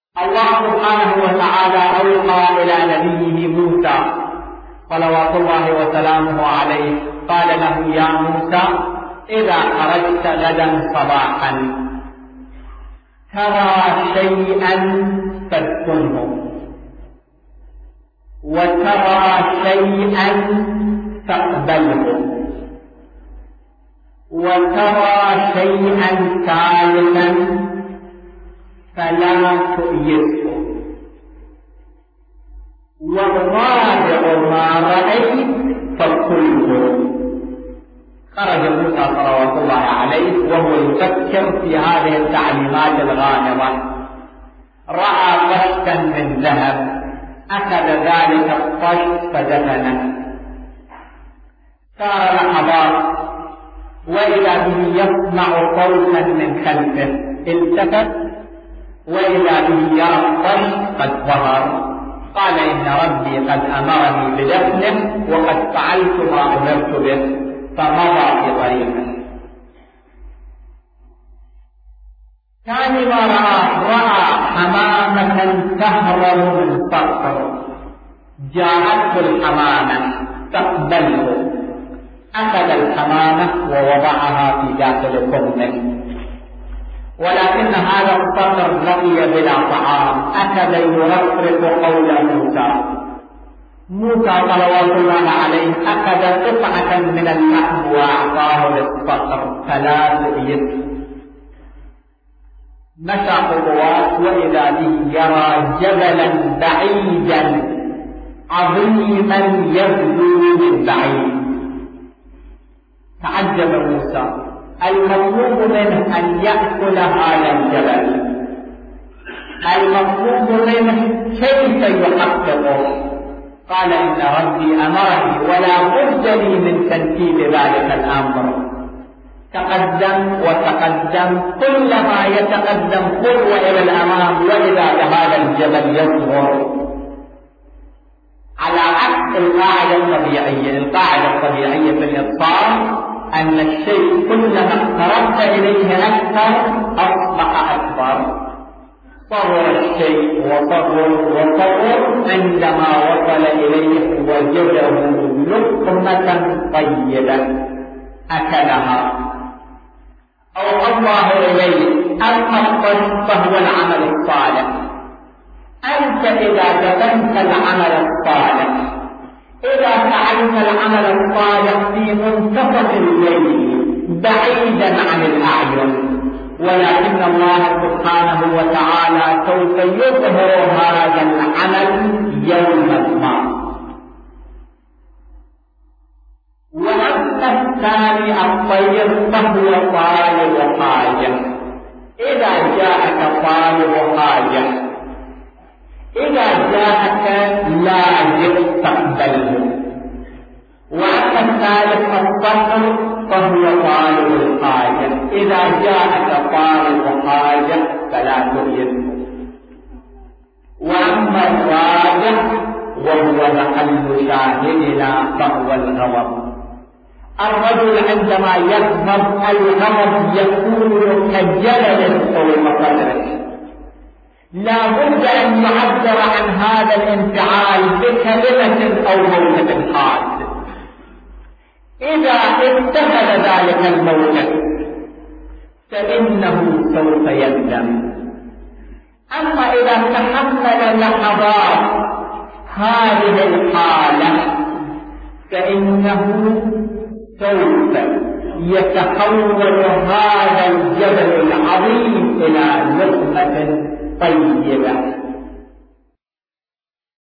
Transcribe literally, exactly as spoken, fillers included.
الله سبحانه وتعالى أوحى إلى نبيه موسى صلوات الله وسلامه عليه، قال له: يا موسى، إذا خرجت غدا صباحا ترى شيئا فاذكره، وترى شيئا فاقبله، وترى شيئا ثالثا فلا تؤيسه، والرابع ما رأيت فقله. خرج موسى صلوات الله عليه وهو يفكر في هذه التعليمات الغامضة. رأى طشتا من ذهب، أخذ ذلك الطشت فدفنه. صار لحظات وإذا به يسمع صوتا من خلفه، التفت وإذا به يرى الطشت قد ظهر. قال: إن ربي قد أمرني بدفنه وقد فعلت ما أمرت به، فمضى في طريقه. ثاني ما رأى رأى حمامة تهرب من صخر، جاءته الحمامة تقبله، أخذ الحمامة ووضعها في داخل فمه، ولكن هذا الصخر بقي بلا طعام. أخذ يرفرف قول موسى. موسى صلوات الله عليه أخذ قطعة من اللحم وأعطاه للصخر فلا تؤيس. مشى خطوات وإذا به يرى جبلا بعيدا عظيما يبدو من بعيد. تعجب موسى، المطلوب منه أن يأكل هذا الجبل، المطلوب منه كيف يحققه. قال: إن ربي أمرني ولا بد لي من تنفيذ ذلك الأمر. تقدم وتقدم، كلما يتقدم خطوة إلى الأمام وإذا بهذا الجبل يصغر. على عكس القاعدة الطبيعية، القاعدة الطبيعية في الإبصار أن الشيء كلما اقتربت إليه أكثر أصبح أكبر. صغر الشيء وصغر وصغر عندما وصل إليه وجده لقمة طيبة أكلها. أوحى الله إليه: أما الطريق فهو العمل الصالح. أنت إذا دفنت العمل الصالح، إذا فعلت العمل الصالح في منتصف الليل بعيدا عن الأعين، ولكن الله سبحانه وتعالى سوف يظهر هذا العمل يوما ما. وأما الثاني الطير فهو طالب حاجة. إذا جاءك طالب حاجة، إذا جاءك لاجئ تقبله. وأما الثالث الصخر فهو طالب الحاجة، إذا جاءك طالب حاجة فلا تؤيسه. وأما الراجع وهو محل شاهدنا فهو الغضب. الرجل عندما يغضب، الغضب يكون كجلل فوق صدره، لا بد أن يعبر عن هذا الانفعال بكلمة أو موقف حاد. إذا اتخذ ذلك الموقف فإنه سوف يندم. أما إذا تحمل لحظات هذه الحالة فإنه سوف يتحول هذا الجبل العظيم إلى لقمة طيبة